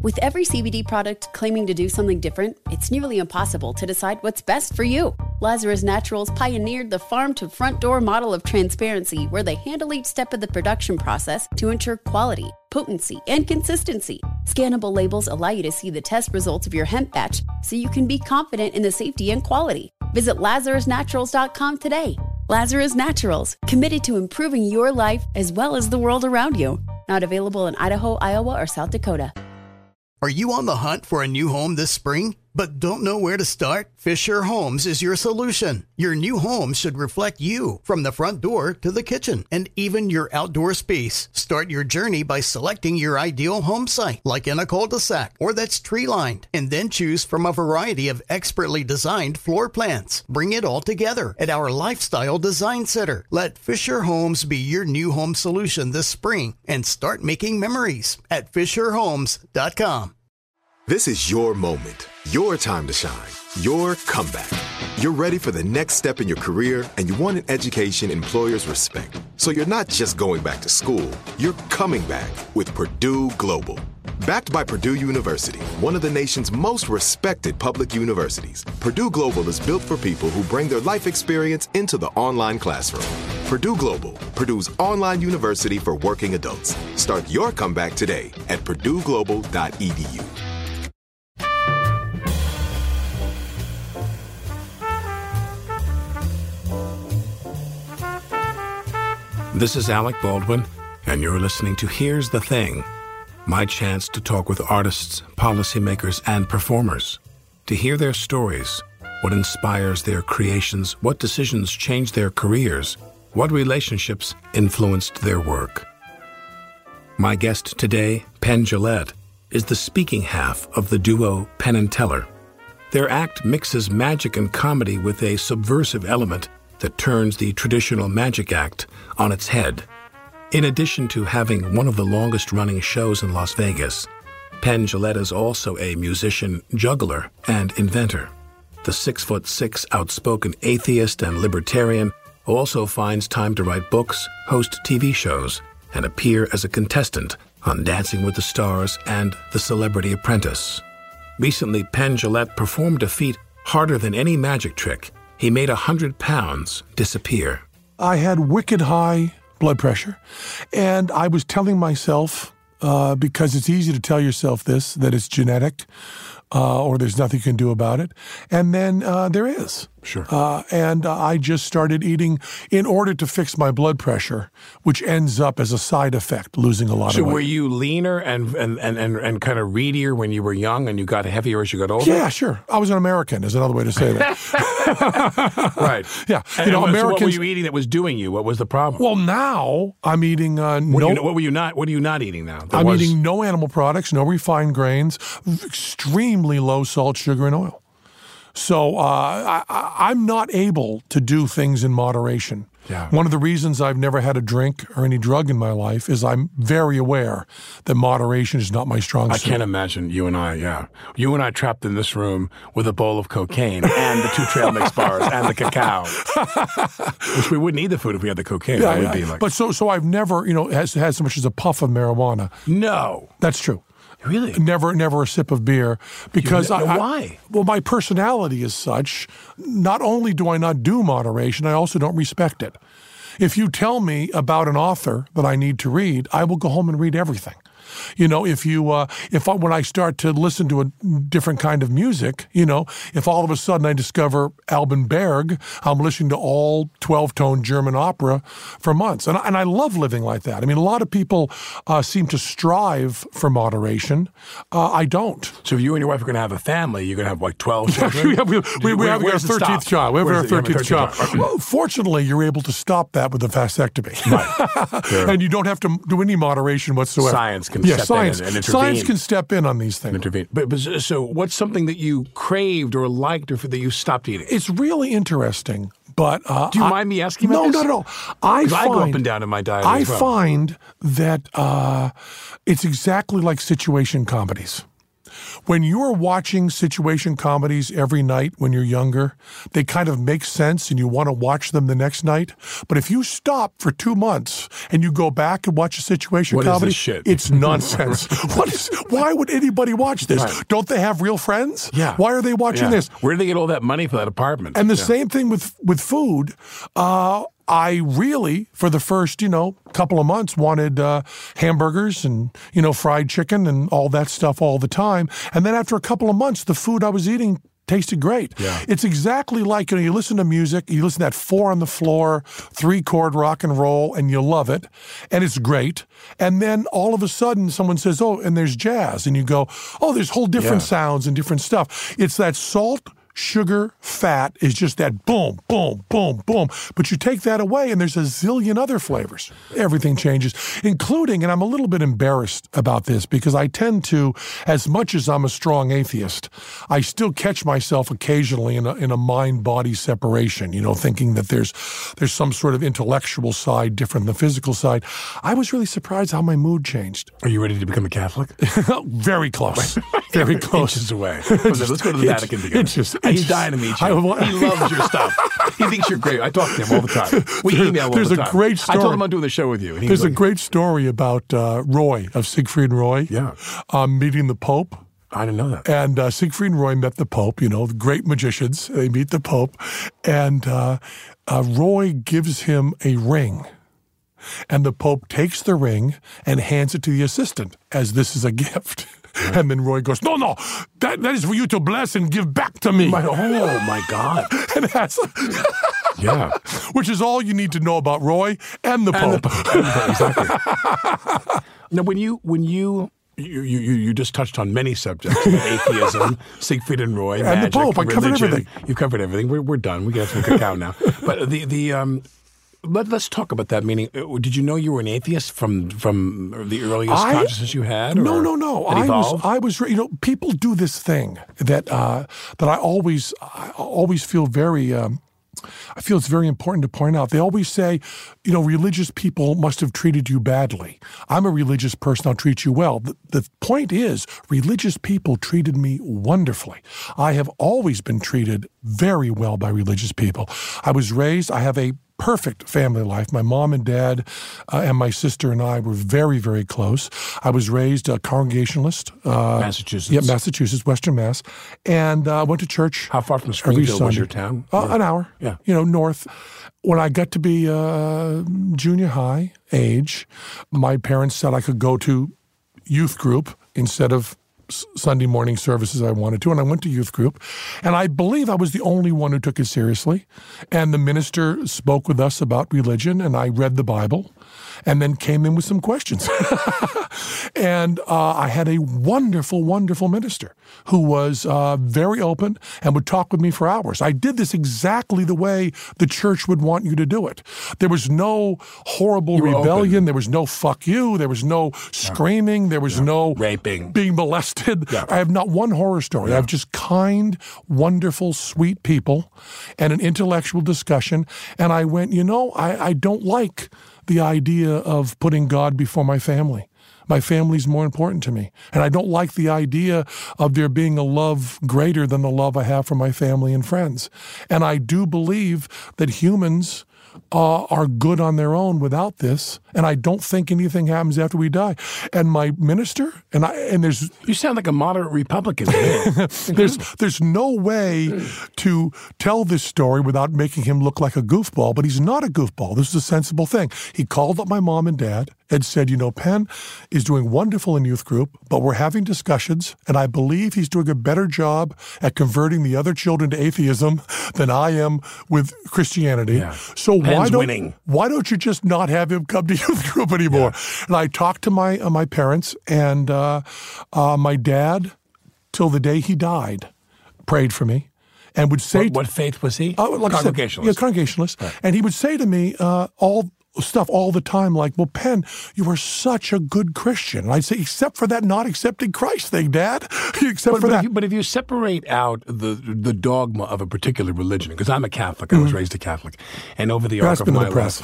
With every CBD product claiming to do something different, it's nearly impossible to decide what's best for you. Lazarus Naturals pioneered the farm-to-front-door model of transparency, where they handle each step of the production process to ensure quality, potency, and consistency. Scannable labels allow you to see the test results of your hemp batch, so you can be confident in the safety and quality. Visit LazarusNaturals.com today. Lazarus Naturals, committed to improving your life as well as the world around you. Not available in Idaho, Iowa, or South Dakota. Are you on the hunt for a new home this spring, but don't know where to start? Fisher Homes is your solution. Your new home should reflect you, from the front door to the kitchen and even your outdoor space. Start your journey by selecting your ideal home site, like in a cul-de-sac or that's tree-lined, and then choose from a variety of expertly designed floor plans. Bring it all together at our Lifestyle Design Center. Let Fisher Homes be your new home solution this spring and start making memories at FisherHomes.com. This is your moment, your time to shine, your comeback. You're ready for the next step in your career, and you want an education employers respect. So you're not just going back to school, you're coming back with Purdue Global. Backed by Purdue University, one of the nation's most respected public universities, Purdue Global is built for people who bring their life experience into the online classroom. Purdue Global, Purdue's online university for working adults. Start your comeback today at purdueglobal.edu. This is Alec Baldwin, and you're listening to Here's the Thing, my chance to talk with artists, policymakers, and performers, to hear their stories, what inspires their creations, what decisions changed their careers, what relationships influenced their work. My guest today, Penn Jillette, is the speaking half of the duo Penn and Teller. Their act mixes magic and comedy with a subversive element that turns the traditional magic act on its head. In addition to having one of the longest-running shows in Las Vegas, Penn Jillette is also a musician, juggler, and inventor. The 6'6" outspoken atheist and libertarian also finds time to write books, host TV shows, and appear as a contestant on Dancing with the Stars and The Celebrity Apprentice. Recently, Penn Jillette performed a feat harder than any magic trick. He made 100 pounds disappear. I had wicked high blood pressure, and I was telling myself, because it's easy to tell yourself this, that it's genetic, or there's nothing you can do about it. And then there is. Sure. And I just started eating in order to fix my blood pressure, which ends up as a side effect, losing a lot of weight. So were you leaner and kind of readier when you were young, and you got heavier as you got older? Yeah, sure. I was an American, is another way to say that. Right. Yeah. And so what were you eating that was doing you? What was the problem? Well, now I'm eating What are you not eating now? I'm eating no animal products, no refined grains, extremely low salt, sugar, and oil. So I'm not able to do things in moderation. Yeah. One of the reasons I've never had a drink or any drug in my life is I'm very aware that moderation is not my strong suit. I can't imagine you and I trapped in this room with a bowl of cocaine and the 2 trail mix bars and the cacao, which we wouldn't eat the food if we had the cocaine. Yeah, would be like. But so I've never, had so much as a puff of marijuana. No. That's true. Really? Never a sip of beer, because why? Well, my personality is such. Not only do I not do moderation, I also don't respect it. If you tell me about an author that I need to read, I will go home and read everything. When I start to listen to a different kind of music, if all of a sudden I discover Alban Berg, I'm listening to all 12-tone German opera for months. And I love living like that. I mean, a lot of people seem to strive for moderation. I don't. So if you and your wife are going to have a family, you're going to have like 12 children? we have our 13th child. We have our 13th child. Well, fortunately, you're able to stop that with a vasectomy. Right. Sure. And you don't have to do any moderation whatsoever. Science can step in and intervene. Science can step in on these things. Intervene. But so what's something that you craved or liked or that you stopped eating? It's really interesting. But do you mind me asking about this? No, not at all. I go up and down in my diet I as well. find that it's exactly like situation comedies. When you're watching situation comedies every night when you're younger, they kind of make sense and you want to watch them the next night. But if you stop for 2 months and you go back and watch a situation what comedy, is this shit? It's nonsense. Why would anybody watch this? Right. Don't they have real friends? Yeah. Why are they watching this? Where do they get all that money for that apartment? And the same thing with food. I really, for the first, couple of months, wanted hamburgers and, fried chicken and all that stuff all the time. And then after a couple of months, the food I was eating tasted great. Yeah. It's exactly like, you listen to music, you listen to that 4 on the floor, 3-chord rock and roll, and you love it, and it's great. And then all of a sudden someone says, oh, and there's jazz. And you go, oh, there's whole different sounds and different stuff. It's that salt, sugar, fat is just that boom, boom, boom, boom. But you take that away and there's a zillion other flavors. Everything changes, including, and I'm a little bit embarrassed about this because I tend to, as much as I'm a strong atheist, I still catch myself occasionally in a mind-body separation, thinking that there's some sort of intellectual side different than the physical side. I was really surprised how my mood changed. Are you ready to become a Catholic? Very close. Very close. Inches away. Let's go to the Vatican together. He's dying to meet you. He loves your stuff. He thinks you're great. I talk to him all the time. We email all the time. There's a great story. I told him I'm doing the show with you. And there's a great story about Roy, of Siegfried and Roy, meeting the Pope. I didn't know that. And Siegfried and Roy met the Pope, the great magicians. They meet the Pope. And Roy gives him a ring. And the Pope takes the ring and hands it to the assistant as this is a gift. And then Roy goes, no, that is for you to bless and give back to me. Oh, my God. And that's... Yeah. Which is all you need to know about Roy and the Pope. Exactly. Now, when you just touched on many subjects, atheism, Siegfried and Roy, and magic, the Pope. I covered everything. You've covered everything. We're done. We got some cacao now. But let's talk about that. Meaning, did you know you were an atheist from the earliest consciousness you had? No. I was. People do this thing that I always feel very. I feel it's very important to point out. They always say, religious people must have treated you badly. I'm a religious person, I'll treat you well. The point is, religious people treated me wonderfully. I have always been treated very well by religious people. I have a perfect family life. My mom and dad and my sister and I were very, very close. I was raised a Congregationalist. Massachusetts. Yeah, Massachusetts, Western Mass. And went to church. How far from Springfield was your town? An hour. Yeah. North. When I got to be junior high age, my parents said I could go to youth group instead of Sunday morning services I wanted to, and I went to youth group. And I believe I was the only one who took it seriously. And the minister spoke with us about religion, and I read the Bible, and then came in with some questions. And I had a wonderful, wonderful minister who was very open and would talk with me for hours. I did this exactly the way the church would want you to do it. There was no horrible rebellion. Open. There was no fuck you. There was no screaming. There was no raping, being molested. Yeah. I have not one horror story. Yeah. I have just kind, wonderful, sweet people and an intellectual discussion. And I went, I don't like the idea of putting God before my family. My family's more important to me. And I don't like the idea of there being a love greater than the love I have for my family and friends. And I do believe that humans are good on their own without this, and I don't think anything happens after we die. And my minister, and there's... You sound like a moderate Republican. There's no way to tell this story without making him look like a goofball, but he's not a goofball. This is a sensible thing. He called up my mom and dad and said, Penn is doing wonderful in youth group, but we're having discussions, and I believe he's doing a better job at converting the other children to atheism than I am with Christianity. Yeah. So why don't you just not have him come to youth group anymore? Yeah. And I talked to my parents, and my dad, till the day he died, prayed for me. And would say... What faith was he? Like Congregationalist. Congregationalist. Right. And he would say to me, stuff all the time like, well, Penn, you are such a good Christian. And I'd say, except for that not accepting Christ thing, Dad. But if you separate out the dogma of a particular religion, because I'm a Catholic, I was raised a Catholic, and over the arc of my life,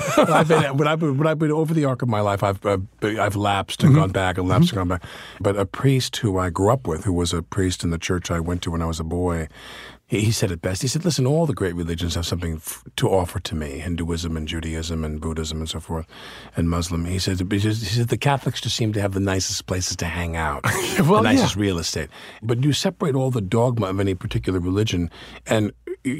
I've been over the arc of my life, I've lapsed and gone back and lapsed and gone back. But a priest who I grew up with, who was a priest in the church I went to when I was a boy, he said it best. He said, listen, all the great religions have something to offer to me, Hinduism and Judaism and Buddhism and so forth, and Muslim. He said the Catholics just seem to have the nicest places to hang out, the nicest real estate. But you separate all the dogma of any particular religion, and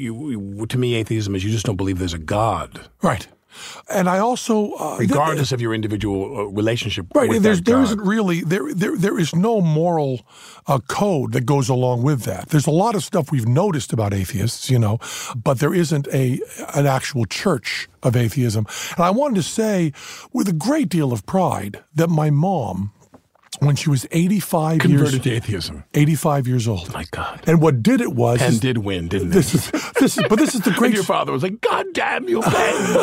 to me, atheism is you just don't believe there's a God. Right. And I also, regardless of your individual relationship, right? With there God. isn't really there is no moral code that goes along with that. There's a lot of stuff we've noticed about atheists, but there isn't an actual church of atheism. And I wanted to say, with a great deal of pride, that my mom, when she was 85 converted to atheism. 85 years old. My God. And what did it was... Penn did win, didn't he? This is the great... And your father was like, God damn you, Penn.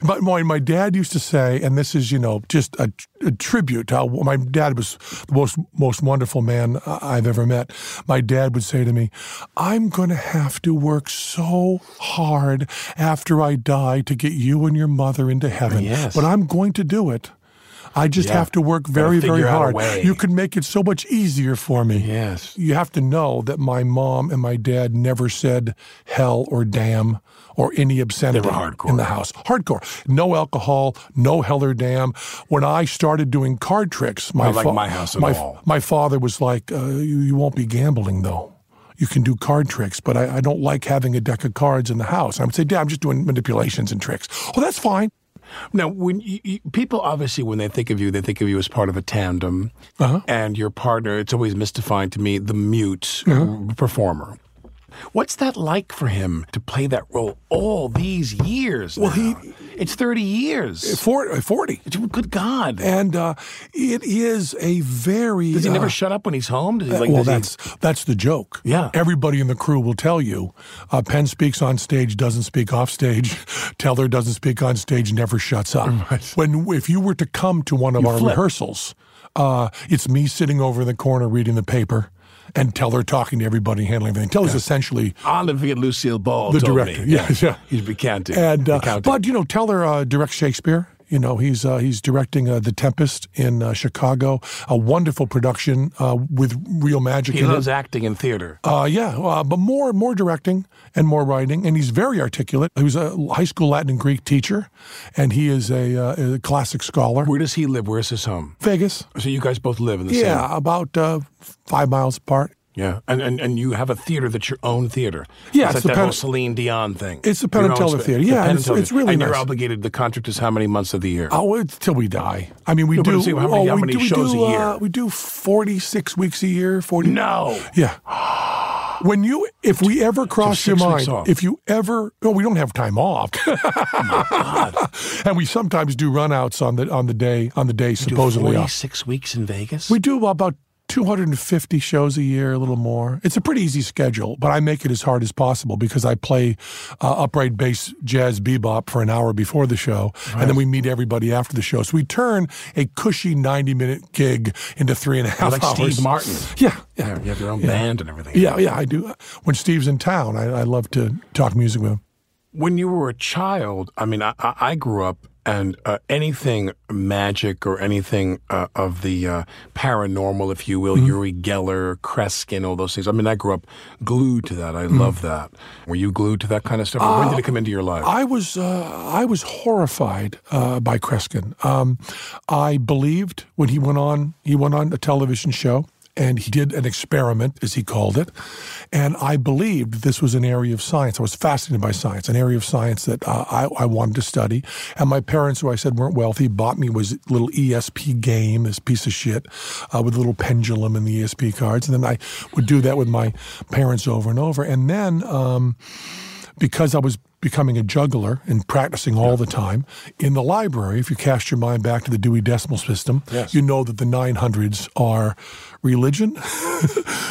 My dad used to say, and this is, just a tribute to how my dad was the most wonderful man I've ever met. My dad would say to me, I'm going to have to work so hard after I die to get you and your mother into heaven. Yes. But I'm going to do it. I just have to work very, very hard. You can make it so much easier for me. Yes. You have to know that my mom and my dad never said hell or damn or any obscenity in the house. Hardcore. No alcohol, no hell or damn. When I started doing card tricks, my house at all. My father was like, you won't be gambling, though. You can do card tricks, but I don't like having a deck of cards in the house. I would say, Dad, I'm just doing manipulations and tricks. Oh, that's fine. Now, when people obviously, when they think of you as part of a tandem, and your partner. It's always mystifying to me, the mute performer. What's that like for him to play that role all these years now? Well, it's 30 years. 40. Good God. And it is a very... Does he never shut up when he's home? That's the joke. Yeah. Everybody in the crew will tell you, Penn speaks on stage, doesn't speak off stage. Teller doesn't speak on stage, never shuts up. Right. If you were to come to one of our rehearsals, it's me sitting over in the corner reading the paper, and Teller talking to everybody, handling everything. Teller's essentially... I'll never forget Lucille Ball the director. Me. Yeah. He's recanting. But, Teller directs Shakespeare. He's directing The Tempest in Chicago, a wonderful production with real magic in it. He loves acting in theater. But more directing and more writing, and he's very articulate. He was a high school Latin and Greek teacher, and he is a classic scholar. Where does he live? Where's his home? Vegas. So you guys both live in the same? Yeah, about 5 miles apart. Yeah, and you have a theater that's your own theater. Yeah, it's like that whole Celine Dion thing. It's the Penn and Teller Theater. Yeah, it's really nice. And you're obligated, the contract is how many months of the year? Oh, it's till we die. I mean, we do... How many shows a year? We do 46 weeks a year. 40. No! Yeah. If we ever cross your mind, if you ever... Oh, we don't have time off. Oh, my God. And we sometimes do runouts on the day supposedly off. 46 weeks in Vegas? We do about 250 shows a year, a little more. It's a pretty easy schedule, but I make it as hard as possible because I play upright bass, jazz, bebop for an hour before the show, and then we meet everybody after the show. So we turn a cushy 90-minute gig into 3.5 hours. Like Steve Martin. Yeah. You have your own band and everything. Yeah, I do. When Steve's in town, I love to talk music with him. When you were a child, I mean, I grew up, and anything magic or anything of the paranormal, if you will, Uri Geller, Kreskin, all those things. I mean, I grew up glued to that. I love that. Were you glued to that kind of stuff? Or when did it come into your life? I was horrified by Kreskin. I believed when he went on a television show, and he did an experiment, as he called it, and I believed this was an area of science. I was fascinated by science, an area of science that I wanted to study. And my parents, who I said weren't wealthy, bought me was a little ESP game, this piece of shit, with a little pendulum and the ESP cards. And then I would do that with my parents over and over. And then because I was becoming a juggler and practicing all the time, in the library, if you cast your mind back to the Dewey Decimal System, you know that the 900s are religion,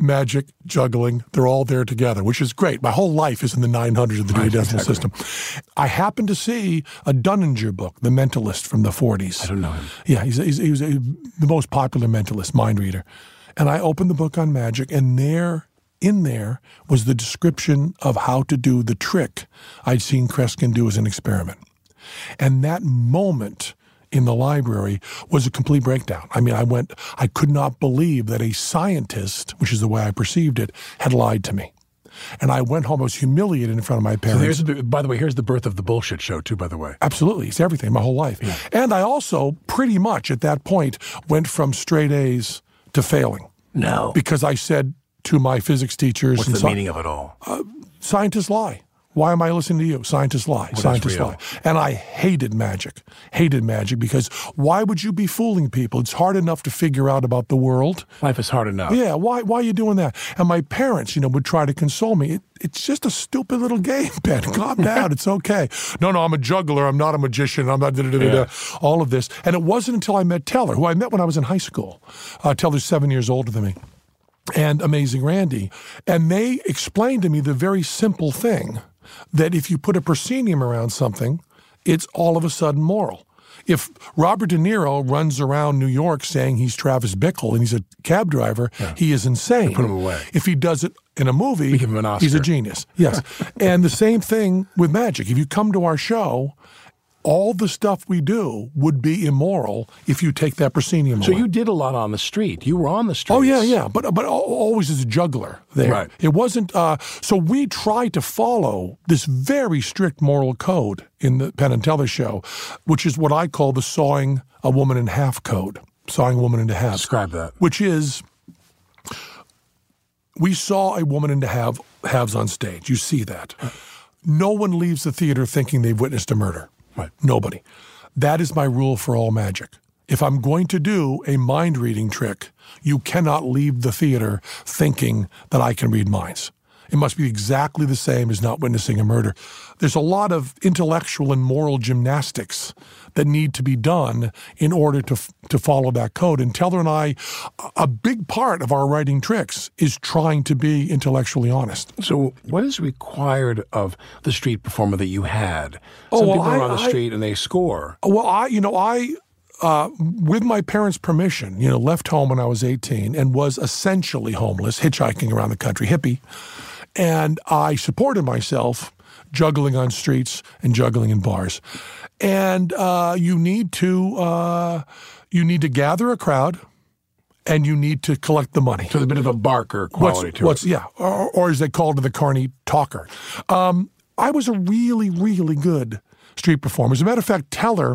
magic, juggling, they're all there together, which is great. My whole life is in the 900s of the Dewey Decimal System. I happened to see a Dunninger book, The Mentalist from the 40s. I don't know him. Yeah, he was the most popular mentalist, mind reader. And I opened the book on magic, and in there was the description of how to do the trick I'd seen Kreskin do as an experiment. And that moment in the library was a complete breakdown. I mean, I could not believe that a scientist, which is the way I perceived it, had lied to me. And I went home, I was humiliated in front of my parents. So by the way, here's the birth of the bullshit show, too, by the way. Absolutely. It's everything, my whole life. Yeah. And I also, pretty much at that point, went from straight A's to failing. No. Because I said to my physics teachers... What's the meaning of it all? Scientists lie. Why am I listening to you? Scientists lie. Well, scientists lie. And I hated magic because why would you be fooling people? It's hard enough to figure out about the world. Life is hard enough. Yeah, why are you doing that? And my parents, would try to console me. It's just a stupid little game, Ben. Calm down. It's okay. No, I'm a juggler. I'm not a magician. I'm not all of this. And it wasn't until I met Teller, who I met when I was in high school. Teller's 7 years older than me. And Amazing Randy. And they explained to me the very simple thing that if you put a proscenium around something, it's all of a sudden moral. If Robert De Niro runs around New York saying he's Travis Bickle and he's a cab driver, he is insane. They put him away. If he does it in a movie, give him an Oscar. He's a genius. Yes. And the same thing with magic. If you come to our show, all the stuff we do would be immoral if you take that proscenium away. So you did a lot on the street. You were on the street. Oh, yeah. But always as a juggler there. Right. It wasn't... so we tried to follow this very strict moral code in the Penn and Teller show, which is what I call the sawing a woman in half code. Sawing a woman into half. Describe that. Which is... We saw a woman into halves on stage. You see that. No one leaves the theater thinking they've witnessed a murder. Right. Nobody. That is my rule for all magic. If I'm going to do a mind-reading trick, you cannot leave the theater thinking that I can read minds. It must be exactly the same as not witnessing a murder. There's a lot of intellectual and moral gymnastics that need to be done in order to follow that code. And Teller and I, a big part of our writing tricks is trying to be intellectually honest. So what is required of the street performer that you had? Some people are on the street and they score. Well, I with my parents' permission, left home when I was 18 and was essentially homeless, hitchhiking around the country, hippie. And I supported myself juggling on streets and juggling in bars. And you need to gather a crowd, and you need to collect the money. So there's a bit of a Barker quality to it. Yeah, or as they called it, the Carney talker. I was a really, really good street performer. As a matter of fact, Teller,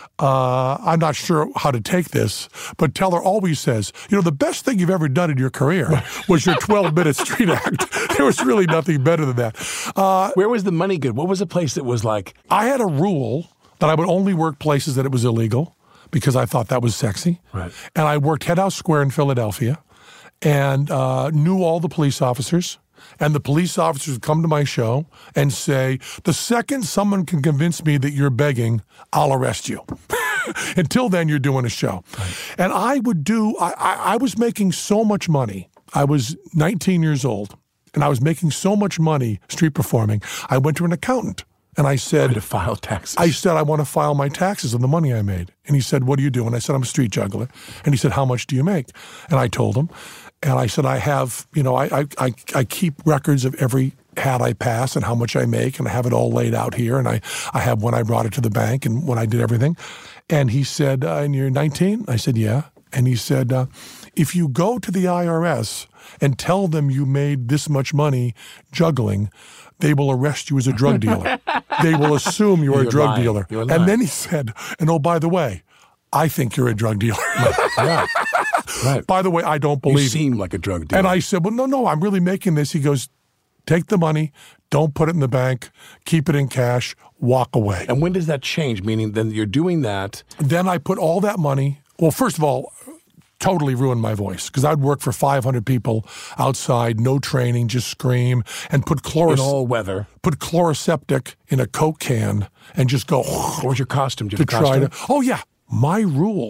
I'm not sure how to take this, but Teller always says, the best thing you've ever done in your career was your 12-minute street act. There was really nothing better than that. Where was the money good? What was a place that was like? I had a rule that I would only work places that it was illegal because I thought that was sexy. Right. And I worked Head House Square in Philadelphia and knew all the police officers. And the police officers would come to my show and say, the second someone can convince me that you're begging, I'll arrest you. Until then, you're doing a show. Right. And I was making so much money. I was 19 years old, and I was making so much money street performing. I went to an accountant, and I said... to file taxes. I said, I want to file my taxes on the money I made. And he said, what do you do? And I said, I'm a street juggler. And he said, how much do you make? And I told him. And I said, I have, I keep records of every hat I pass and how much I make, and I have it all laid out here. And I have when I brought it to the bank and when I did everything. And he said, and you're 19? I said, yeah. And he said, if you go to the IRS and tell them you made this much money juggling, they will arrest you as a drug dealer. They will assume you're a drug dealer. And then he said, and oh, by the way, I think you're a drug dealer. Right. By the way, I don't believe you seem like a drug dealer. And I said, well, no, I'm really making this. He goes, take the money, don't put it in the bank, keep it in cash, walk away. And when does that change? Meaning then you're doing that. Then I put all that money, well, first of all, totally ruined my voice because I'd work for 500 people outside, no training, just scream and put in all weather. Put chloroseptic in a Coke can and just go. What was your costume? Oh, yeah. My rule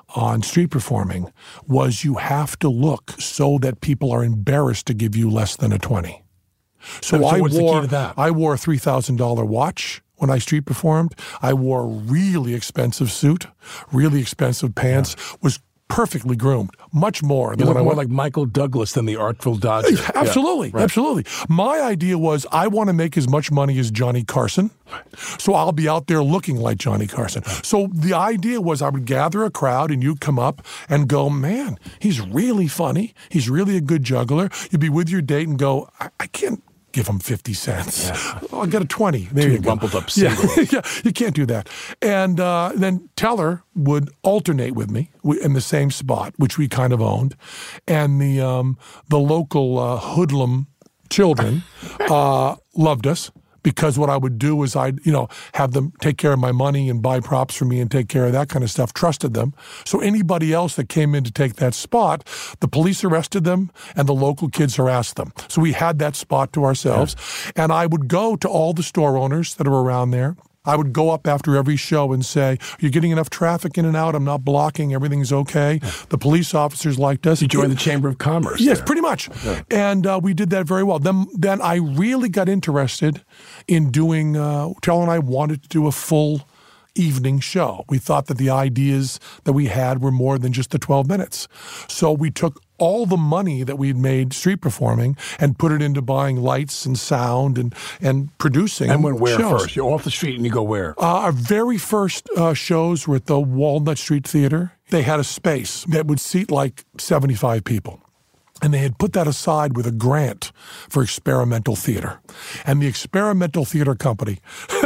on street performing was you have to look so that people are embarrassed to give you less than a 20. So what's the key to that? I wore a $3,000 watch when I street performed. I wore a really expensive suit, really expensive pants, was perfectly groomed, much more than You look when I more went. like Michael Douglas than the Artful Dodger. Absolutely, Yeah, right. absolutely. My idea was I want to make as much money as Johnny Carson, so I'll be out there looking like Johnny Carson. So the idea was I would gather a crowd and you'd come up and go, man, he's really funny. He's really a good juggler. You'd be with your date and go, I can't give him 50 cents. Yeah. Oh, I got a 20. There Two you go. rumpled up Yeah. singles. Yeah, you can't do that. And then Teller would alternate with me in the same spot, which we kind of owned. And the local hoodlum children loved us. Because what I would do is I'd, have them take care of my money and buy props for me and take care of that kind of stuff, trusted them. So anybody else that came in to take that spot, the police arrested them and the local kids harassed them. So we had that spot to ourselves. Yeah. And I would go to all the store owners that are around there. I would go up after every show and say, you're getting enough traffic in and out. I'm not blocking. Everything's okay. Yeah. The police officers liked us. You joined the Chamber of Commerce. Yes, there. pretty much. Yeah. And we did that very well. Then I really got interested in doing, Teller and I wanted to do a full evening show. We thought that the ideas that we had were more than just the 12 minutes. So we took all the money that we'd made street performing and put it into buying lights and sound and producing And went where shows. first? You're off the street and you go where? Our very first shows were at the Walnut Street Theater. They had a space that would seat like 75 people. And they had put that aside with a grant for experimental theater. And the experimental theater company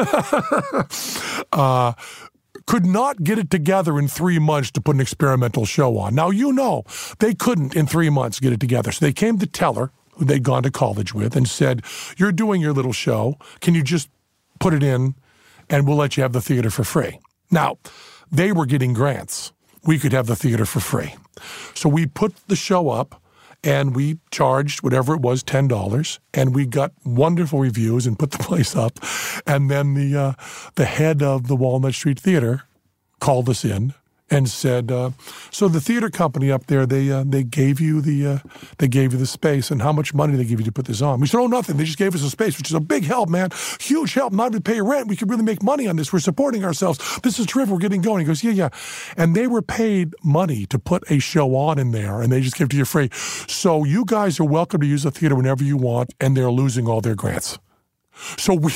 could not get it together in 3 months to put an experimental show on. Now, they couldn't in 3 months get it together. So they came to Teller, who they'd gone to college with, and said, you're doing your little show. Can you just put it in and we'll let you have the theater for free? Now, they were getting grants. We could have the theater for free. So we put the show up. And we charged whatever it was, $10, and we got wonderful reviews and put the place up. And then the head of the Walnut Street Theater called us in and said, "So the theater company up there, they gave you the space, and how much money they give you to put this on?" We said, "Oh, nothing. They just gave us a space, which is a big help, man. Huge help. Not even pay rent. We could really make money on this. We're supporting ourselves. This is terrific. We're getting going." He goes, "Yeah." And they were paid money to put a show on in there, and they just gave it to you free. So you guys are welcome to use the theater whenever you want, and they're losing all their grants. So we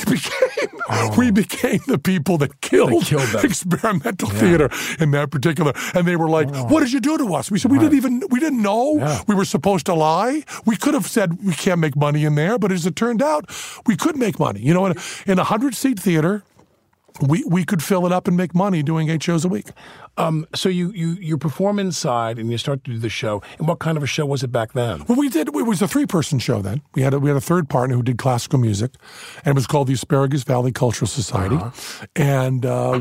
became the people that killed experimental theater in that particular. And they were like, "What did you do to us?" We said, we didn't know. Yeah. We were supposed to lie. We could have said we can't make money in there, but as it turned out, we could make money. In a 100-seat theater, we could fill it up and make money doing 8 shows a week. So you perform inside and you start to do the show. And what kind of a show was it back then? Well, it was a 3-person show then. We had a third partner who did classical music, and it was called the Asparagus Valley Cultural Society. Uh-huh. And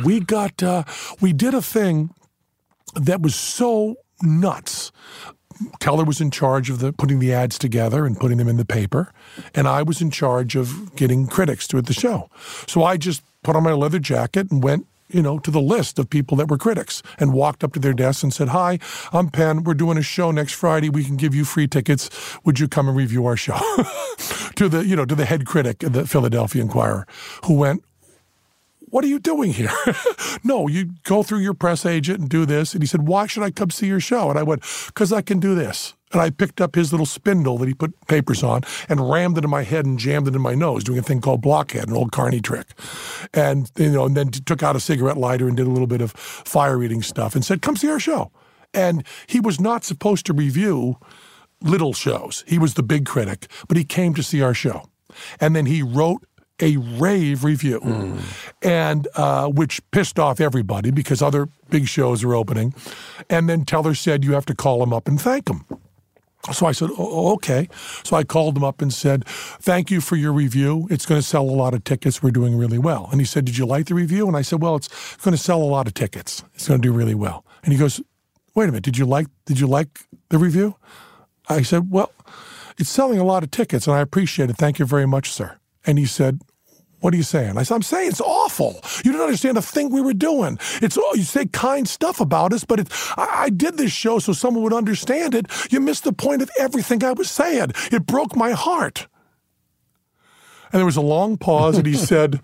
we did a thing that was so nuts. Teller was in charge of putting the ads together and putting them in the paper, and I was in charge of getting critics to the show. So I just put on my leather jacket and went, to the list of people that were critics and walked up to their desks and said, "Hi, I'm Penn. We're doing a show next Friday. We can give you free tickets. Would you come and review our show?" to the head critic of the Philadelphia Inquirer, who went, "What are you doing here?" "No, you go through your press agent and do this." And he said, "Why should I come see your show?" And I went, "Because I can do this." And I picked up his little spindle that he put papers on and rammed it in my head and jammed it in my nose, doing a thing called blockhead, an old Carney trick. And, and then took out a cigarette lighter and did a little bit of fire-eating stuff and said, "Come see our show." And he was not supposed to review little shows. He was the big critic, but he came to see our show. And then he wrote a rave review, and which pissed off everybody because other big shows were opening. And then Teller said, "You have to call him up and thank him." So I said, "Oh, okay." So I called him up and said, "Thank you for your review. It's going to sell a lot of tickets. We're doing really well." And he said, "Did you like the review?" And I said, "Well, it's going to sell a lot of tickets. It's going to do really well." And he goes, "Wait a minute. Did you like the review?" I said, "Well, it's selling a lot of tickets, and I appreciate it. Thank you very much, sir." And he said, What are you saying? I said, I'm saying it's awful. You didn't understand a thing we were doing. You say kind stuff about us, but I did this show so someone would understand it. You missed the point of everything I was saying. It broke my heart. And there was a long pause, and he said,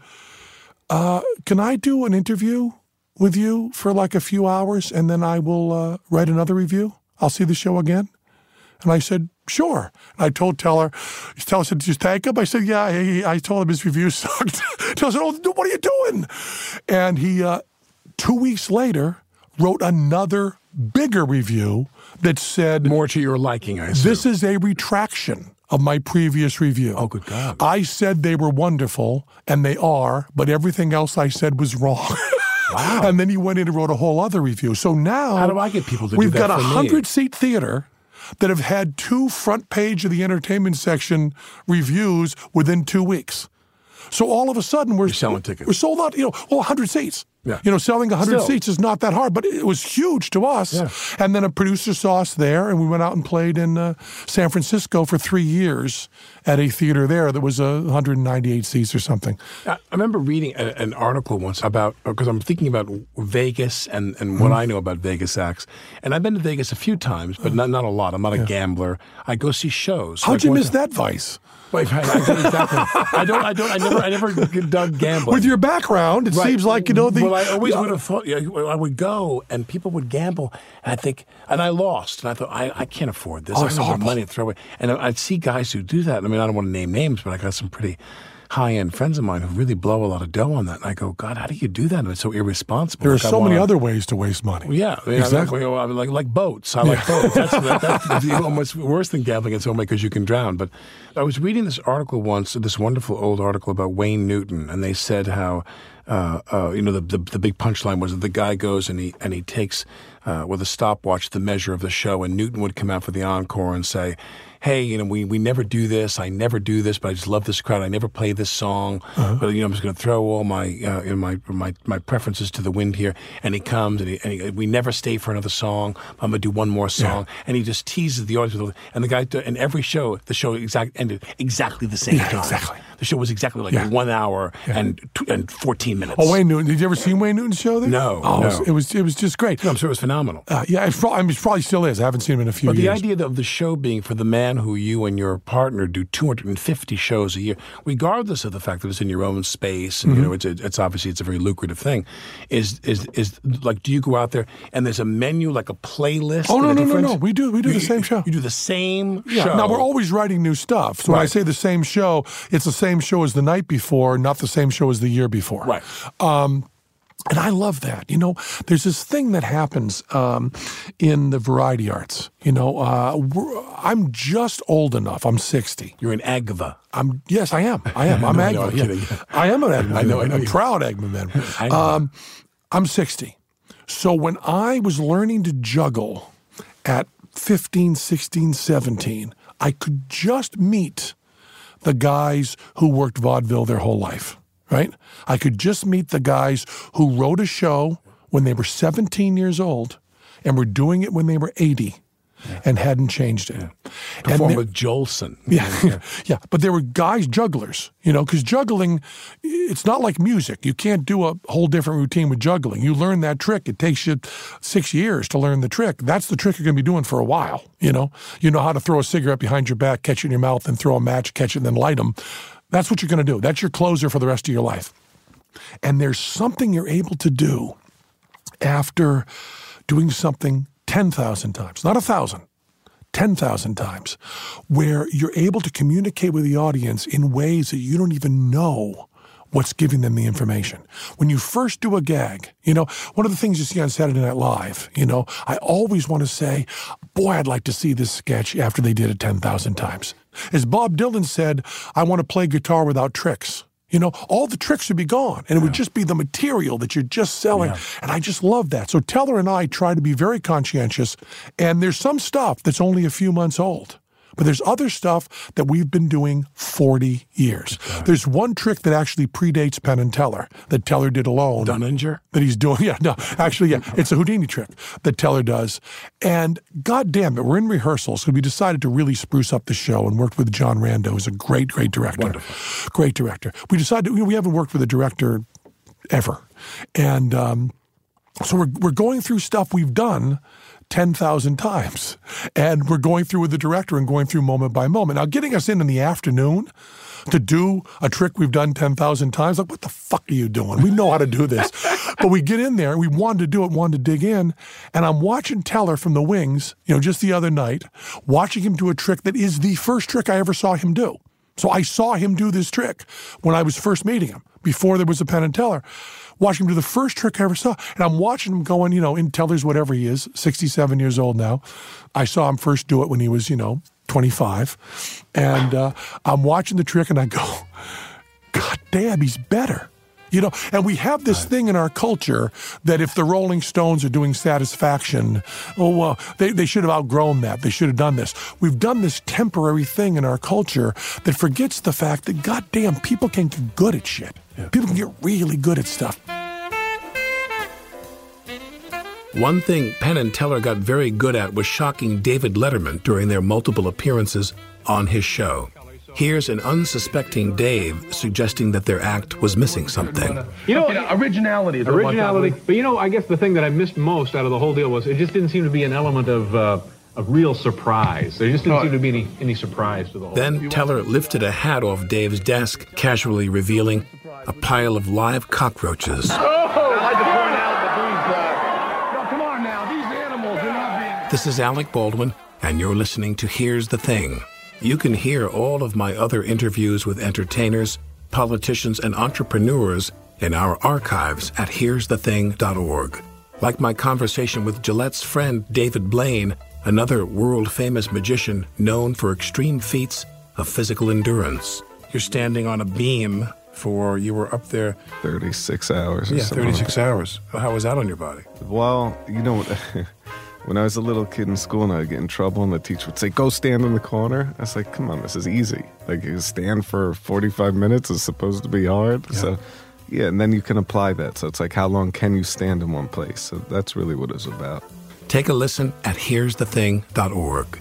can I do an interview with you for like a few hours, and then I will write another review? I'll see the show again. And I said, sure. And I told Teller said, did you thank him? I said, yeah, I told him his review sucked. Teller said, oh, what are you doing? And he, 2 weeks later, wrote another bigger review that said, more to your liking, I assume. This is a retraction of my previous review. Oh, good God. I said they were wonderful, and they are, but everything else I said was wrong. Wow. And then he went in and wrote a whole other review. So now, how do I get people to we've do that got a for me? 100-seat theater that have had 2 front page of the entertainment section reviews within 2 weeks. So all of a sudden, we're selling tickets. We're sold out, 100 seats. Yeah. Selling 100 seats is not that hard, but it was huge to us. Yeah. And then a producer saw us there, and we went out and played in San Francisco for 3 years at a theater there that was 198 seats or something. I remember reading an article once about, because I'm thinking about Vegas and what I know about Vegas acts. And I've been to Vegas a few times, but not a lot. I'm not a gambler. I go see shows. How'd you miss that vice? Wait, exactly. I never done gambling. With your background, it seems like, Well, I always would have thought, I would go and people would gamble, and I lost. And I thought, I can't afford this. I don't have money to throw away. And I'd see guys who do that. I mean, I don't want to name names, but I got some pretty high-end friends of mine who really blow a lot of dough on that. And I go, God, how do you do that? And it's so irresponsible. There are so many other ways to waste money. Well, yeah. Exactly. I like boats. I like boats. That's almost worse than gambling in some way because you can drown. But I was reading this article once, this wonderful old article about Wayne Newton, and they said how, the big punchline was that the guy goes and he takes with a stopwatch the measure of the show, and Newton would come out for the encore and say, hey, we never do this. I never do this, but I just love this crowd. I never play this song, but I'm just going to throw all my preferences to the wind here. And he comes and we never stay for another song. I'm going to do one more song, and he just teases the audience. And the guy, and every show, the show ended exactly the same time. Exactly. The show was exactly like 1 hour and 14 minutes. Oh, Wayne Newton! Did you ever see Wayne Newton's show there? No. Oh, no. It was just great. No, I'm sure it was phenomenal. It probably still is. I haven't seen him in a few years. But the idea of the show being for the man who you and your partner do 250 shows a year, regardless of the fact that it's in your own space, and it's obviously it's a very lucrative thing, is like, do you go out there and there's a menu, like a playlist? Oh no. We do the same show. You do the same show. Now we're always writing new stuff. So when I say the same show, it's the same show as the night before, not the same show as the year before. Right. And I love that. There's this thing that happens in the variety arts. I'm just old enough. I'm 60. You're an Agva. Yes, I am. I'm Agva. Yeah. I am an Agva. I know. I'm a proud Agva man. I'm 60. So when I was learning to juggle at 15, 16, 17, I could just meet the guys who worked vaudeville their whole life. Right? I could just meet the guys who wrote a show when they were 17 years old and were doing it when they were 80 and hadn't changed it. Performed with Jolson. Yeah. But there were guys, jugglers, because juggling, it's not like music. You can't do a whole different routine with juggling. You learn that trick. It takes you 6 years to learn the trick. That's the trick you're going to be doing for a while. You know how to throw a cigarette behind your back, catch it in your mouth, and throw a match, catch it, and then light them. That's what you're going to do. That's your closer for the rest of your life. And there's something you're able to do after doing something 10,000 times, not 1,000, 10,000 times, where you're able to communicate with the audience in ways that you don't even know what's giving them the information. When you first do a gag, one of the things you see on Saturday Night Live, I always want to say, boy, I'd like to see this sketch after they did it 10,000 times. As Bob Dylan said, I want to play guitar without tricks. All the tricks would be gone, and it would just be the material that you're just selling. Yeah. And I just love that. So Teller and I try to be very conscientious, and there's some stuff that's only a few months old. But there's other stuff that we've been doing 40 years. Okay. There's one trick that actually predates Penn and Teller that Teller did alone. Dunninger? That he's doing. Yeah, no, actually, yeah. It's a Houdini trick that Teller does. And God damn it, we're in rehearsals. So we decided to really spruce up the show and worked with John Rando, who's a great, great director. Wonderful. Great director. We decided, we haven't worked with a director ever. And so we're going through stuff we've done 10,000 times. And we're going through with the director and going through moment by moment. Now, getting us in the afternoon to do a trick we've done 10,000 times, like, what the fuck are you doing? We know how to do this. But we get in there, we wanted to do it, wanted to dig in, and I'm watching Teller from the wings, just the other night, watching him do a trick that is the first trick I ever saw him do. So I saw him do this trick when I was first meeting him, before there was a Penn and Teller. Watching him do the first trick I ever saw. And I'm watching him going, in Teller's whatever he is, 67 years old now. I saw him first do it when he was, 25. And I'm watching the trick and I go, God damn, he's better. And we have this thing in our culture that if the Rolling Stones are doing Satisfaction, they should have outgrown that. They should have done this. We've done this temporary thing in our culture that forgets the fact that, goddamn, people can get good at shit. Yeah. People can get really good at stuff. One thing Penn and Teller got very good at was shocking David Letterman during their multiple appearances on his show. Here's an unsuspecting Dave suggesting that their act was missing something. Originality. But I guess the thing that I missed most out of the whole deal was it just didn't seem to be an element of real surprise. There just didn't seem to be any surprise to the whole thing. Then Teller lifted a hat off Dave's desk, casually revealing a pile of live cockroaches. I'd like to point out that these... come on now. These animals are not being... This is Alec Baldwin, and you're listening to Here's the Thing. You can hear all of my other interviews with entertainers, politicians, and entrepreneurs in our archives at here'sthething.org. Like my conversation with Gillette's friend David Blaine, another world-famous magician known for extreme feats of physical endurance. You're standing on a beam you were up there... 36 hours or something. 36 hours. How was that on your body? Well, when I was a little kid in school and I'd get in trouble and the teacher would say, go stand in the corner. I was like, come on, this is easy. Like, you stand for 45 minutes is supposed to be hard. Yeah. So, yeah, and then you can apply that. So it's like, how long can you stand in one place? So that's really what it's about. Take a listen at here'sthething.org.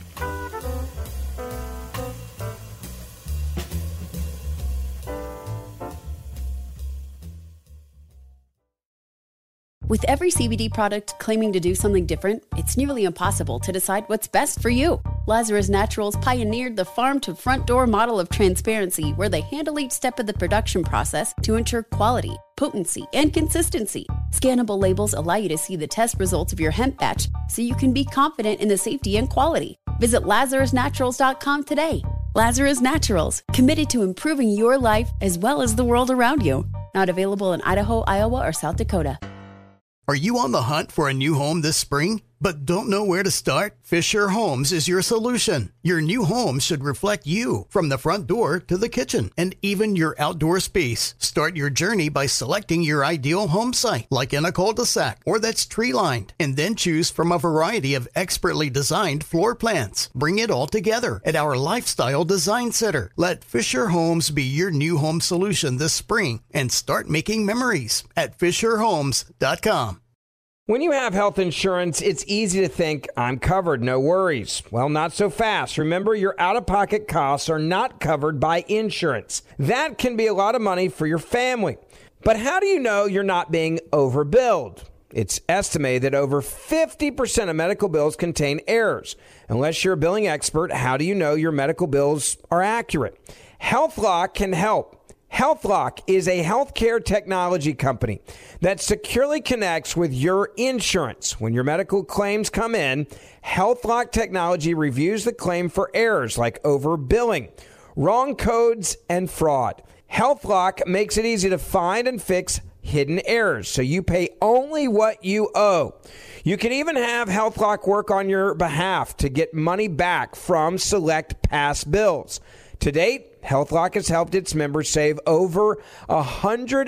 With every CBD product claiming to do something different, it's nearly impossible to decide what's best for you. Lazarus Naturals pioneered the farm-to-front-door model of transparency, where they handle each step of the production process to ensure quality, potency, and consistency. Scannable labels allow you to see the test results of your hemp batch, so you can be confident in the safety and quality. Visit LazarusNaturals.com today. Lazarus Naturals, committed to improving your life as well as the world around you. Not available in Idaho, Iowa, or South Dakota. Are you on the hunt for a new home this spring, but don't know where to start? Fisher Homes is your solution. Your new home should reflect you, from the front door to the kitchen and even your outdoor space. Start your journey by selecting your ideal home site, like in a cul-de-sac or that's tree-lined, and then choose from a variety of expertly designed floor plans. Bring it all together at our Lifestyle Design Center. Let Fisher Homes be your new home solution this spring and start making memories at FisherHomes.com. When you have health insurance, it's easy to think, I'm covered, no worries. Well, not so fast. Remember, your out-of-pocket costs are not covered by insurance. That can be a lot of money for your family. But how do you know you're not being overbilled? It's estimated that over 50% of medical bills contain errors. Unless you're a billing expert, how do you know your medical bills are accurate? HealthLock can help. HealthLock is a healthcare technology company that securely connects with your insurance. When your medical claims come in, HealthLock technology reviews the claim for errors like overbilling, wrong codes, and fraud. HealthLock makes it easy to find and fix hidden errors, so you pay only what you owe. You can even have HealthLock work on your behalf to get money back from select past bills. To date, HealthLock has helped its members save over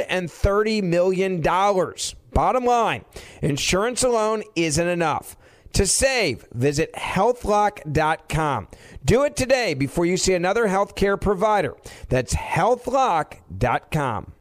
$130 million. Bottom line, insurance alone isn't enough. To save, visit healthlock.com. Do it today before you see another healthcare provider. That's healthlock.com.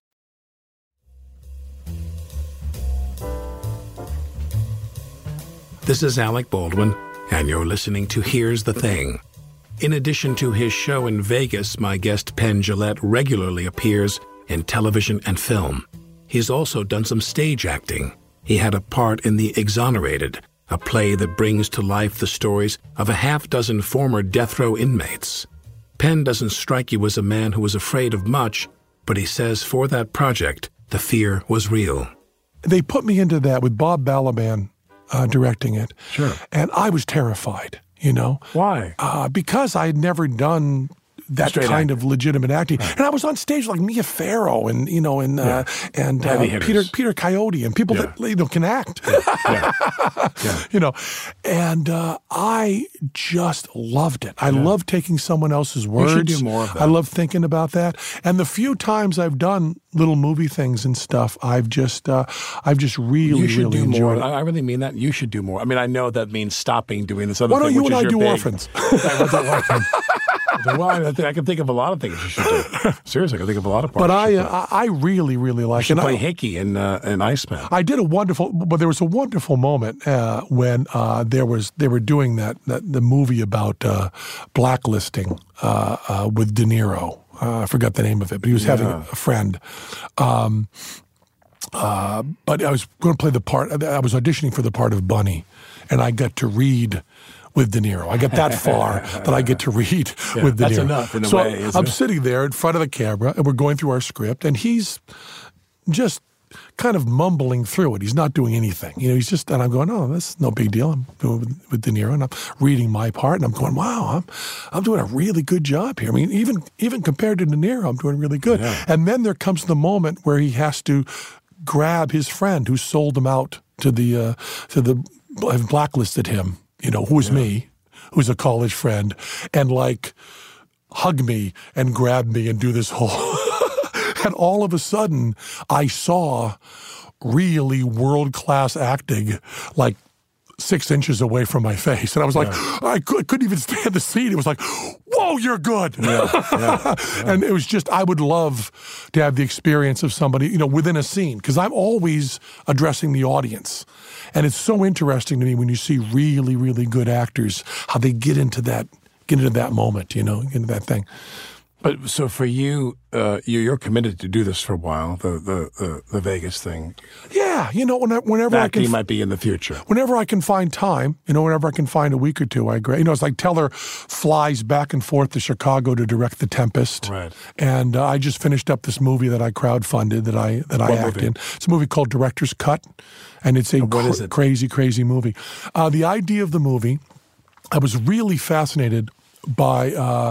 This is Alec Baldwin, and you're listening to Here's the Thing. In addition to his show in Vegas, my guest Penn Jillette regularly appears in television and film. He's also done some stage acting. He had a part in The Exonerated, a play that brings to life the stories of a half-dozen former death row inmates. Penn doesn't strike you as a man who was afraid of much, but he says for that project, the fear was real. They put me into that with Bob Balaban directing it. Sure. And I was terrified, you know. Why? Because I had never done that Straight kind acting. of legitimate acting. Right. And I was on stage like Mia Farrow and, you know, and Heavy hitters. Peter Coyote and people that, you know, can act. Yeah. You know, and I just loved it. I love taking someone else's words. You should do more of that. I love thinking about that. And the few times I've done little movie things and stuff, I've just really, You should really do enjoyed more. it. I really mean that. You should do more. I mean, I know that means stopping doing this other Why don't thing, you which and is I your do big- Orphans? Well, I can think of a lot of things you should do. Seriously, I can think of a lot of parts. But you should play. I really, really You like should it. play Hickey in Iceman. I did there was a wonderful moment when they were doing the movie about blacklisting with De Niro. I forgot the name of it, but he was having a friend. But I was going to play the part. I was auditioning for the part of Bunny, and I got to read with De Niro. I got that far that I get to read with De Niro. That's enough in a way, isn't I'm it? sitting there in front of the camera, and we're going through our script, and he's just kind of mumbling through it. He's not doing anything. You know, he's just, and I'm going, oh, that's no big deal. I'm doing it with De Niro, and I'm reading my part, and I'm going, wow, I'm doing a really good job here. I mean, even compared to De Niro, I'm doing really good. Yeah. And then there comes the moment where he has to grab his friend who sold him out to the blacklisted him, you know, who was me, who's a college friend, and like hug me and grab me and do this whole. And all of a sudden, I saw really world-class acting like 6 inches away from my face. And I was like, I couldn't even stand the scene. It was like, whoa, you're good. And it was just, I would love to have the experience of somebody, you know, within a scene, because I'm always addressing the audience. And it's so interesting to me when you see really, really good actors, how they get into that moment, you know, into that thing. But so for you, you're committed to do this for a while. The Vegas thing. Yeah, you know, whenever I can. Acting might be in the future. Whenever I can find time, you know, whenever I can find a week or two, I agree. You know, it's like Teller flies back and forth to Chicago to direct The Tempest. Right. And I just finished up this movie that I crowdfunded that I act movie? in. It's a movie called Director's Cut, and it's a what is it? crazy, crazy movie. The idea of the movie, I was really fascinated by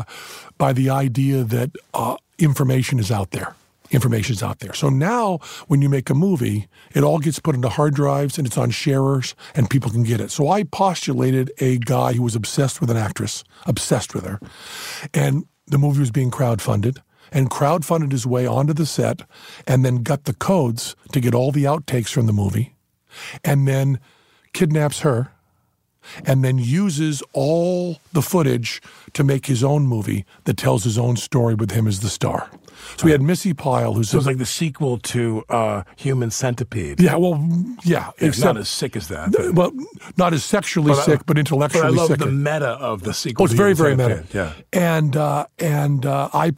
the idea that information is out there. Information is out there. So now when you make a movie, it all gets put into hard drives and it's on sharers and people can get it. So I postulated a guy who was obsessed with an actress, obsessed with her. And the movie was being crowdfunded and crowdfunded his way onto the set and then got the codes to get all the outtakes from the movie and then kidnaps her and then uses all the footage to make his own movie that tells his own story with him as the star. So we had Missy Pyle, who's... So it's like the sequel to Human Centipede. Yeah, well, yeah. It's not as sick as that. But, Well, not as sexually sick, but intellectually but I love sick. the meta of the sequel. Oh, it's to very, Human very meta. Centipede. Yeah. And I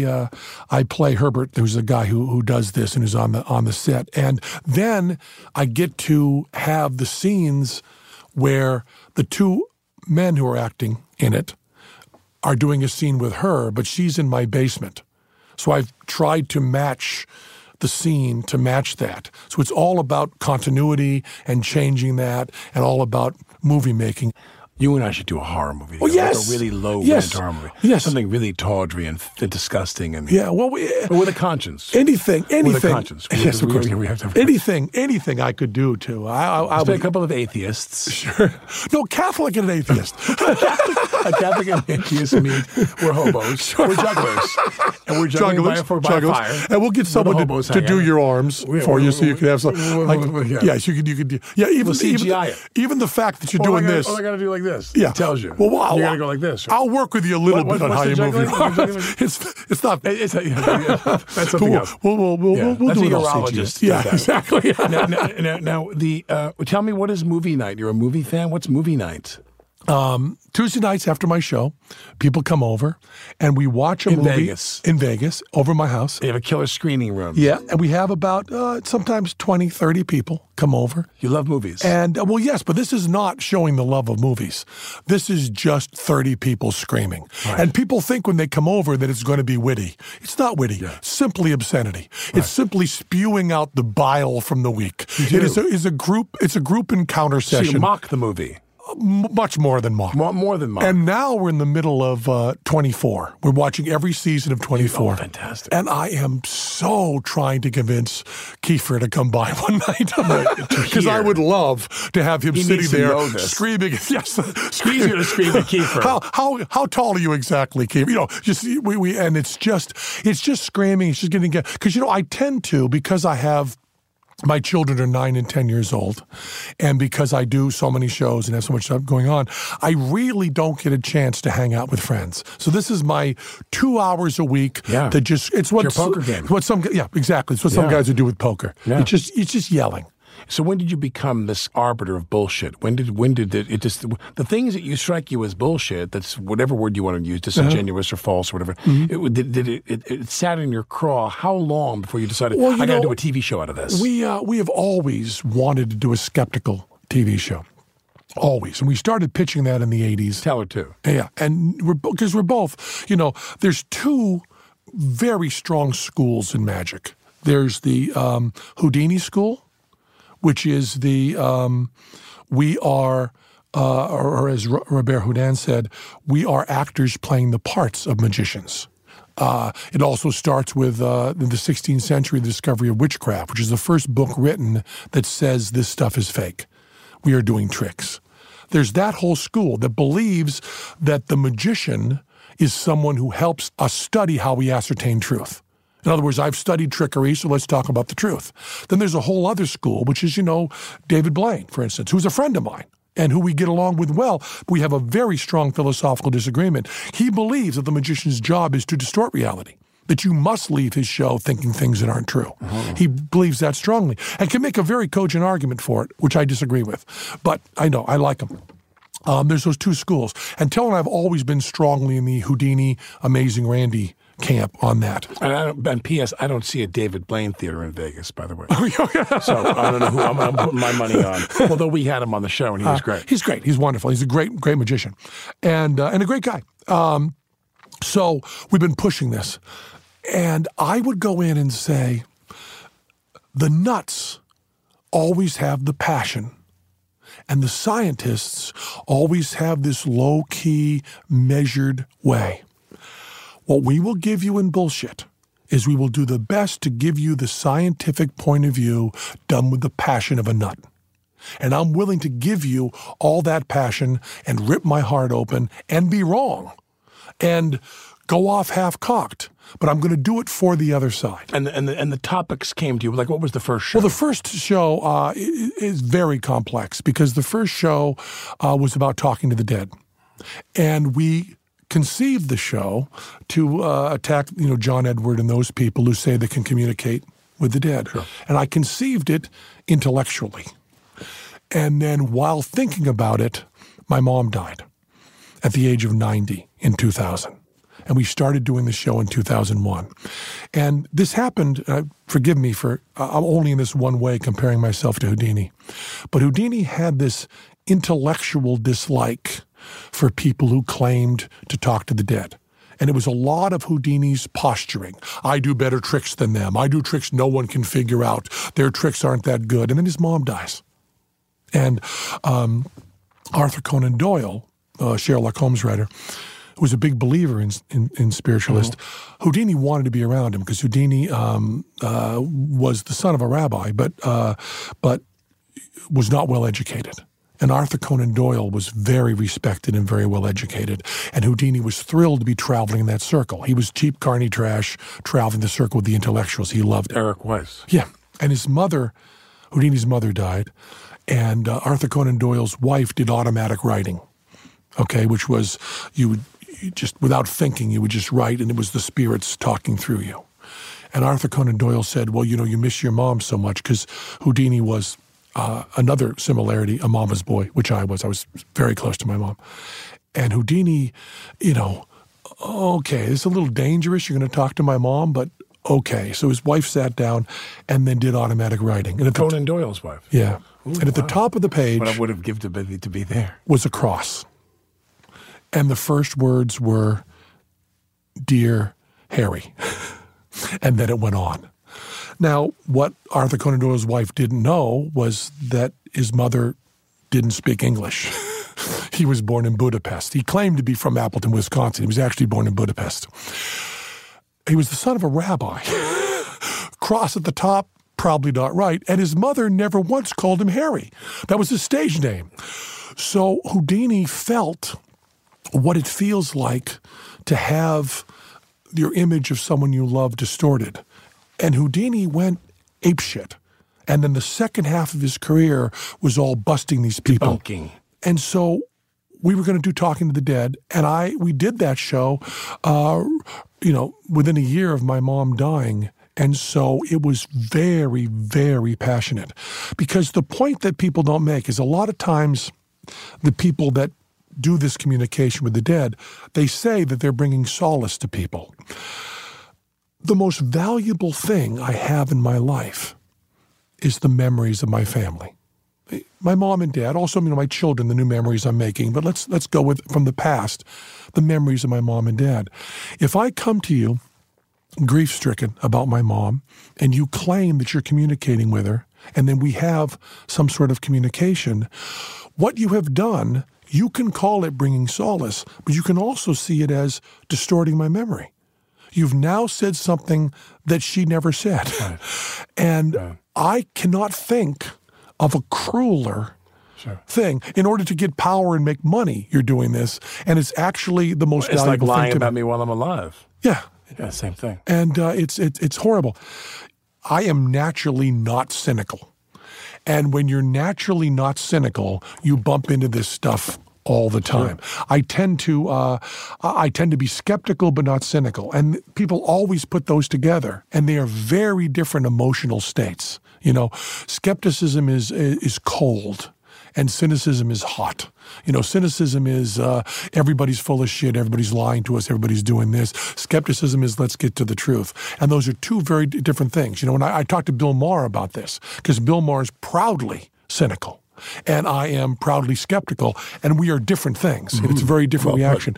play Herbert, who's a guy who does this and who's on the set. And then I get to have the scenes where the two men who are acting in it are doing a scene with her, but she's in my basement. So I've tried to match the scene to match that. So it's all about continuity and changing that and all about movie making. You and I should do a horror movie. Oh, yes. Like a really low Yes. rent horror movie. Yes. Something really tawdry and disgusting. And Yeah, well, but with a conscience. anything. With a conscience. Yes, of course. We have to have anything I could do to. I a would. couple of atheists. Sure. No, Catholic and an atheist. A Catholic and atheist mean we're hobos. We're jugglers. And we're juggling by a fire. And we'll get someone to do your arms for you so you can have some. Yes, you could do. Yeah, even CGI it. Even the fact that you're doing this. All I got to do like this. Yeah. It tells you. Well, wow. You got to go like this. Right? I'll work with you a little bit on how you move your arms. It's not. That's something else. We'll That's do a it all urologist. CGI. Yeah, exactly. Now, tell me, what is movie night? You're a movie fan? What's movie night? Tuesday nights after my show, people come over and we watch a movie in Vegas over my house. You have a killer screening room. Yeah, and we have about sometimes 20, 30 people come over. You love movies. And, well, yes, but this is not showing the love of movies. This is just 30 people screaming. Right. And people think when they come over that it's going to be witty. It's not witty. Yeah. Simply obscenity. Right. It's simply spewing out the bile from the week. It is a group encounter session. So you mock the movie. Much more than mock. More than mock. And now we're in the middle of 24. We're watching every season of 24. Oh, fantastic. And I am so trying to convince Kiefer to come by one night. Because I would love to have him sitting there screaming. Yes, it's easier to scream at Kiefer. How tall are you exactly, Kiefer? You know, just and it's just screaming. It's just getting because I tend to, because I have. My children are 9 and 10 years old, and because I do so many shows and have so much stuff going on, I really don't get a chance to hang out with friends. So this is my 2 hours a week. Yeah, it's what your poker game. Exactly. It's what some guys would do with poker. Yeah. It's just yelling. So when did you become this arbiter of bullshit? When did it just the things that you strike you as bullshit? That's whatever word you want to use, disingenuous or false or whatever. Mm-hmm. It sat in your craw. How long before you decided I got to do a TV show out of this? We have always wanted to do a skeptical TV show. Always. And we started pitching that in the 80s. Teller too. Yeah. And because we're both, there's two very strong schools in magic. There's the Houdini school, which is we are, or as Robert Houdin said, we are actors playing the parts of magicians. It also starts with, in the 16th century, the discovery of witchcraft, which is the first book written that says this stuff is fake. We are doing tricks. There's that whole school that believes that the magician is someone who helps us study how we ascertain truth. In other words, I've studied trickery, so let's talk about the truth. Then there's a whole other school, which is, David Blaine, for instance, who's a friend of mine and who we get along with well. We have a very strong philosophical disagreement. He believes that the magician's job is to distort reality, that you must leave his show thinking things that aren't true. Uh-huh. He believes that strongly and can make a very cogent argument for it, which I disagree with. But I know, I like him. There's those two schools. And Teller and I have always been strongly in the Houdini, Amazing Randy camp on that. And P.S., I don't see a David Blaine theater in Vegas, by the way. So I don't know who I'm putting my money on. Although we had him on the show, and he was great. He's great. He's wonderful. He's a great magician. And a great guy. So we've been pushing this. And I would go in and say, the nuts always have the passion. And the scientists always have this low-key, measured way. What we will give you in bullshit is we will do the best to give you the scientific point of view done with the passion of a nut. And I'm willing to give you all that passion and rip my heart open and be wrong and go off half-cocked. But I'm going to do it for the other side. And the topics came to you. Like, what was the first show? Well, the first show is very complex because the first show was about talking to the dead. And we conceived the show to attack, John Edward and those people who say they can communicate with the dead. Sure. And I conceived it intellectually. And then while thinking about it, my mom died at the age of 90 in 2000. And we started doing the show in 2001. And this happened, forgive me for, I'm only in this one way comparing myself to Houdini. But Houdini had this intellectual dislike for people who claimed to talk to the dead. And it was a lot of Houdini's posturing. I do better tricks than them. I do tricks no one can figure out. Their tricks aren't that good. And then his mom dies. And Arthur Conan Doyle, Sherlock Holmes writer, who was a big believer in spiritualist, Houdini wanted to be around him because Houdini was the son of a rabbi, but was not well educated. And Arthur Conan Doyle was very respected and very well educated. And Houdini was thrilled to be traveling in that circle. He was cheap, carny trash, traveling the circle with the intellectuals. He loved it. Eric Weiss. Yeah. And his mother, Houdini's mother, died. And Arthur Conan Doyle's wife did automatic writing, okay, which was you would just, without thinking, you would just write, and it was the spirits talking through you. And Arthur Conan Doyle said, well, you know, you miss your mom so much, because Houdini was another similarity, a mama's boy, which I was. I was very close to my mom. And Houdini, you know, okay, it's a little dangerous. You're going to talk to my mom, but okay. So his wife sat down and then did automatic writing. And Conan Doyle's wife. Yeah. Ooh, and at the top of the page, what I would have given to be there, was a cross. And the first words were, "Dear Harry." And then it went on. Now, what Arthur Conan Doyle's wife didn't know was that his mother didn't speak English. He was born in Budapest. He claimed to be from Appleton, Wisconsin. He was actually born in Budapest. He was the son of a rabbi. Cross at the top, probably not right. And his mother never once called him Harry. That was his stage name. So Houdini felt what it feels like to have your image of someone you love distorted. And Houdini went apeshit. And then the second half of his career was all busting these people. Debunking. And so we were going to do Talking to the Dead, and we did that show, within a year of my mom dying. And so it was very, very passionate. Because the point that people don't make is a lot of times the people that do this communication with the dead, they say that they're bringing solace to people. The most valuable thing I have in my life is the memories of my family. My mom and dad, also, my children, the new memories I'm making, but let's go with, from the past, the memories of my mom and dad. If I come to you grief-stricken about my mom, and you claim that you're communicating with her, and then we have some sort of communication, what you have done, you can call it bringing solace, but you can also see it as distorting my memory. You've now said something that she never said. Right. And I cannot think of a crueler thing. In order to get power and make money, you're doing this, and it's actually the most valuable thing. It's like lying about me while I'm alive. Yeah. Yeah, same thing. And it's horrible. I am naturally not cynical. And when you're naturally not cynical, you bump into this stuff all the time. Sure. I tend to be skeptical but not cynical. And people always put those together. And they are very different emotional states. Skepticism is cold. And cynicism is hot. Cynicism is everybody's full of shit, everybody's lying to us, everybody's doing this. Skepticism is let's get to the truth. And those are two very different things. When I talked to Bill Maher about this, because Bill Maher is proudly cynical, and I am proudly skeptical, and we are different things. Mm-hmm. It's a very different reaction.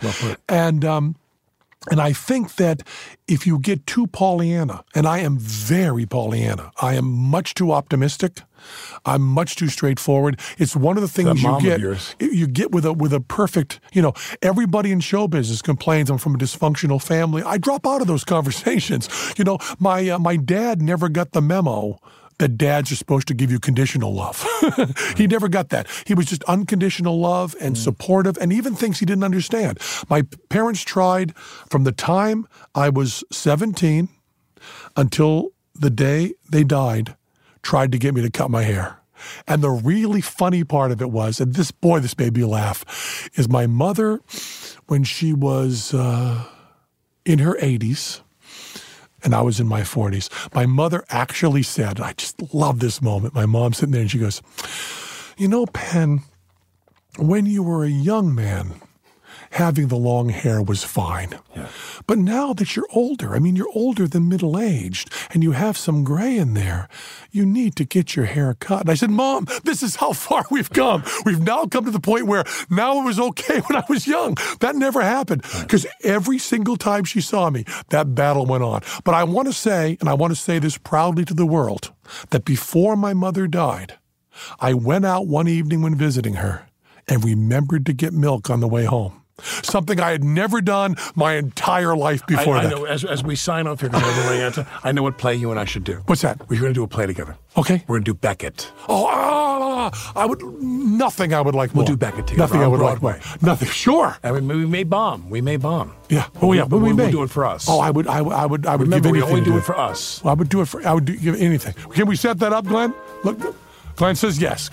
And I think that if you get too Pollyanna, and I am very Pollyanna, I am much too optimistic, I'm much too straightforward. It's one of the things you get with a perfect, everybody in show business complains I'm from a dysfunctional family. I drop out of those conversations. My dad never got the memo that dads are supposed to give you conditional love. He never got that. He was just unconditional love and supportive, and even things he didn't understand. My parents tried from the time I was 17 until the day they died, tried to get me to cut my hair. And the really funny part of it was, and this made me laugh, is my mother, when she was in her 80s, and I was in my 40s, my mother actually said, I just love this moment, my mom's sitting there and she goes, Penn, when you were a young man, having the long hair was fine. Yeah. But now that you're older, you're older than middle-aged, and you have some gray in there, you need to get your hair cut. And I said, Mom, this is how far we've come. We've now come to the point where now it was okay when I was young. That never happened. Because every single time she saw me, that battle went on. But I want to say, and I want to say this proudly to the world, that before my mother died, I went out one evening when visiting her, and remembered to get milk on the way home. Something I had never done my entire life before that. I know, as we sign off here, I know what play you and I should do. What's that? We're going to do a play together. Okay. We're going to do Beckett. Nothing I would like more. We'll do Beckett together. Nothing I would like Broadway. more. Nothing. Sure. I mean, we may bomb. Yeah. Oh, yeah. But we may. We'll do it for us. Oh, I would Remember, give anything. we only to do it for us. Well, I would give anything. Can we set that up, Glenn? Look, Glenn says yes.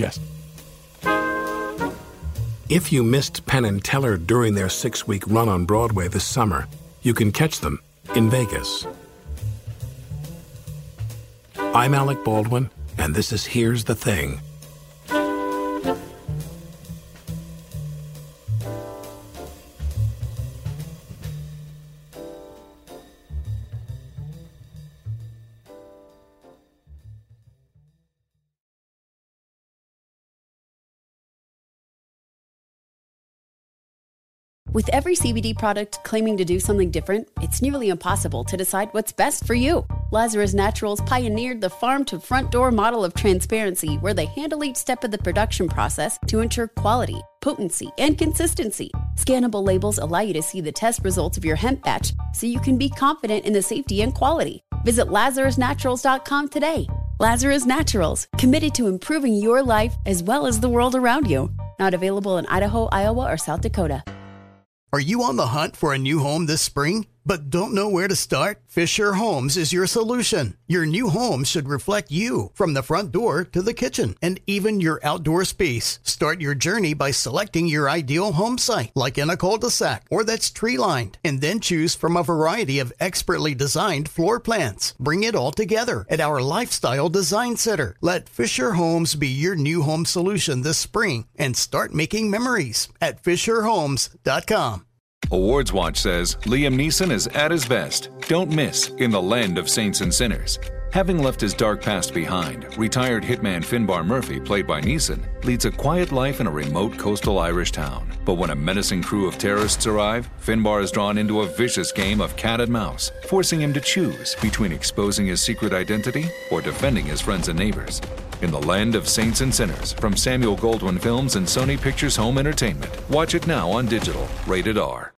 If you missed Penn and Teller during their 6-week run on Broadway this summer, you can catch them in Vegas. I'm Alec Baldwin, and this is Here's the Thing. With every CBD product claiming to do something different, it's nearly impossible to decide what's best for you. Lazarus Naturals pioneered the farm-to-front-door model of transparency, where they handle each step of the production process to ensure quality, potency, and consistency. Scannable labels allow you to see the test results of your hemp batch, so you can be confident in the safety and quality. Visit LazarusNaturals.com today. Lazarus Naturals, committed to improving your life as well as the world around you. Not available in Idaho, Iowa, or South Dakota. Are you on the hunt for a new home this spring, but don't know where to start? Fisher Homes is your solution. Your new home should reflect you, from the front door to the kitchen, and even your outdoor space. Start your journey by selecting your ideal home site, like in a cul-de-sac or that's tree-lined, and then choose from a variety of expertly designed floor plans. Bring it all together at our Lifestyle Design Center. Let Fisher Homes be your new home solution this spring, and start making memories at FisherHomes.com. Awards Watch says Liam Neeson is at his best. Don't miss In the Land of Saints and Sinners. Having left his dark past behind, retired hitman Finbar Murphy, played by Neeson, leads a quiet life in a remote coastal Irish town. But when a menacing crew of terrorists arrive, Finbar is drawn into a vicious game of cat and mouse, forcing him to choose between exposing his secret identity or defending his friends and neighbors. In the Land of Saints and Sinners, from Samuel Goldwyn Films and Sony Pictures Home Entertainment. Watch it now on digital. Rated R.